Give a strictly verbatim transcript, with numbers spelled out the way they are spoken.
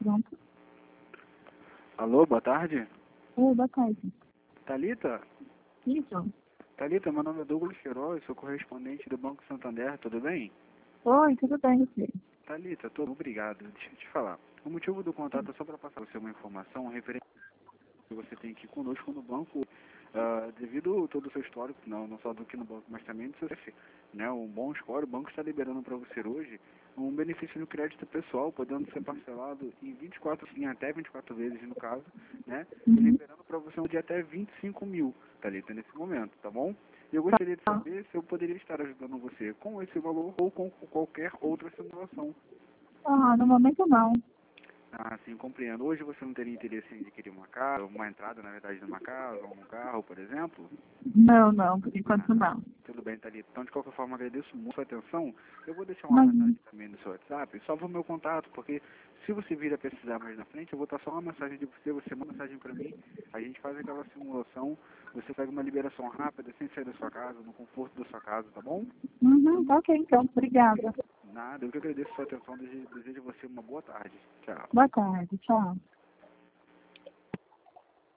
Pronto. Alô, boa tarde. Oi, boa tarde. Thalita? Isso. Thalita, meu nome é Douglas Queiroz, sou correspondente do Banco Santander, tudo bem? Oi, tudo bem, você? Thalita, tudo obrigado. Deixa eu te falar. O motivo do contato é só para passar você uma informação referente ao que você tem aqui conosco no banco, uh, devido a todo o seu histórico, não, não só do que no banco, mas também do seu C F, né? Um bom score, o banco está liberando para você hoje um benefício no crédito pessoal, podendo ser parcelado em vinte e quatro, em até vinte e quatro vezes no caso, né? E Uhum. liberando para você um de até vinte e cinco mil, Thalita, nesse momento, tá bom? E eu gostaria de Tá. saber se eu poderia estar ajudando você com esse valor ou com qualquer outra simulação. Ah, no momento não. Ah, sim, compreendo. Hoje você não teria interesse em adquirir uma casa, uma entrada, na verdade, numa casa ou num carro, por exemplo? Não, não, por enquanto Ah, não. tudo bem, Thalita. Então, de qualquer forma, agradeço muito a sua atenção. Eu vou deixar uma Mas, mensagem também no seu WhatsApp, salva o meu contato, porque se você vir a precisar mais na frente, eu vou estar só uma mensagem de você, você manda uma mensagem para mim, a gente faz aquela simulação, você pega uma liberação rápida, sem sair da sua casa, no conforto da sua casa, tá bom? uhum, tá ok, então, obrigada. Nada, eu que agradeço a sua atenção, desejo, desejo a você uma boa tarde. Tchau. Boa tarde, tchau.